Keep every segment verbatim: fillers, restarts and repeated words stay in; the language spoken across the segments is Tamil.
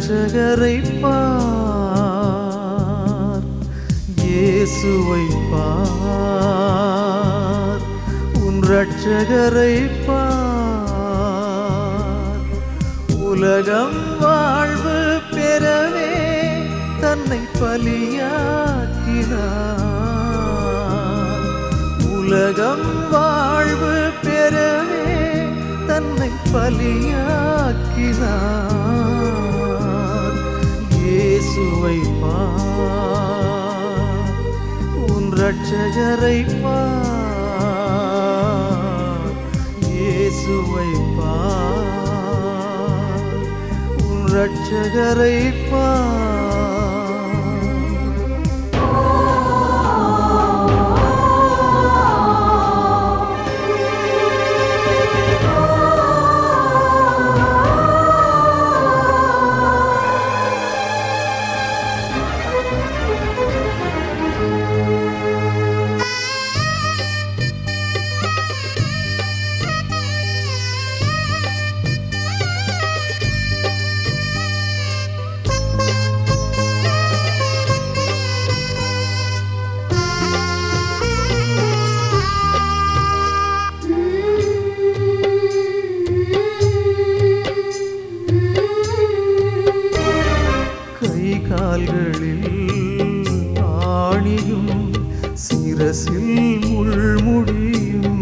இரட்சகரை பார், இயேசுவை பார், உன் இரட்சகரை பார். உலகம் வாழ்வு பெறவே தன்னை பலியாக்கினார். உலகம் வாழ்வு பெறவே தன்னை பலியாக்கினார். இயேசுவை பார், உன் இரட்சகரை பார். இயேசுவை பார், உன் இரட்சகரை பார். கால்களில் ஆணியும் சிரசில் முள்முடியும்,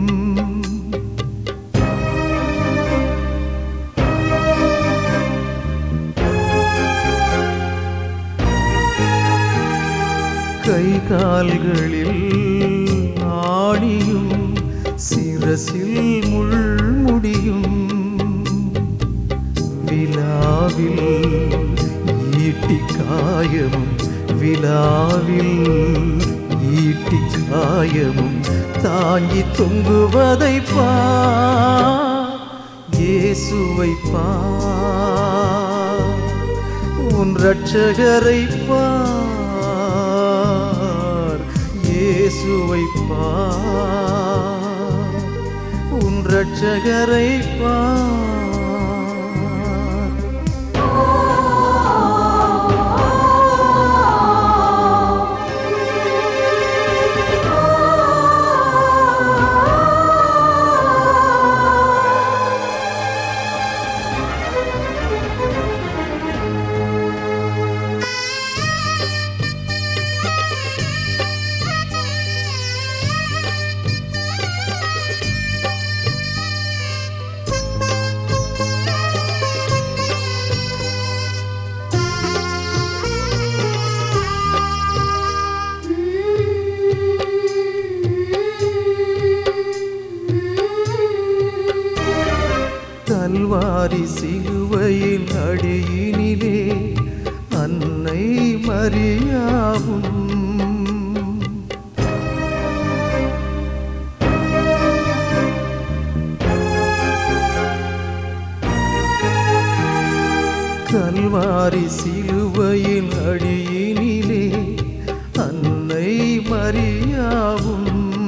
கை கால்களில் ஆணியும் சிரசில் முள்முடியும், விழாவில் ஈட்டி காயமும் விழாவில் ஈட்டி காயமும் தாங்கி தொங்குவதை பார். இயேசுவை பார், உன் இரட்சகரை பார். இயேசுவை பார், உன் இரட்சகரை பார். கல்வாரி சிலுவையின் அடியினிலே அன்னை மரியாவும், கல்வாரி சிலுவையின் அடியினிலே அன்னை மரியாவும்,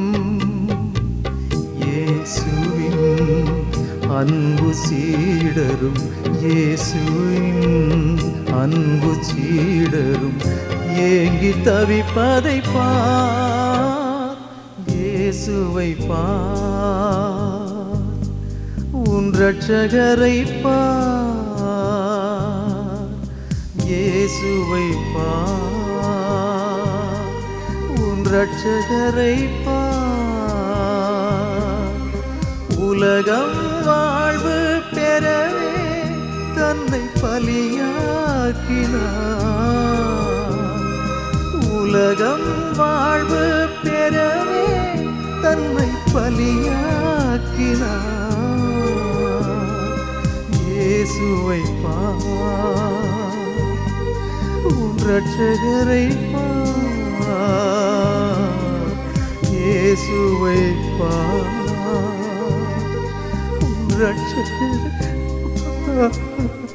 இயேசுவின் அன்பு சீடரும் இயேசுவின் அன்பு சீடரும் ஏங்கி தவிப்பதை பார். இயேசுவை பார், உன் இரட்சகரை பார். இயேசுவை பார், உன் இரட்சகரை பார். உலகம் வாழ்வு பெறவே தன்னை பலியாக்கினார். உலகம் வாழ்வு பெறவே தன்னை பலியாக்கினார். இயேசுவை பார், உன் இரட்சகரை பார். இயேசுவை பார், இரட்சகரை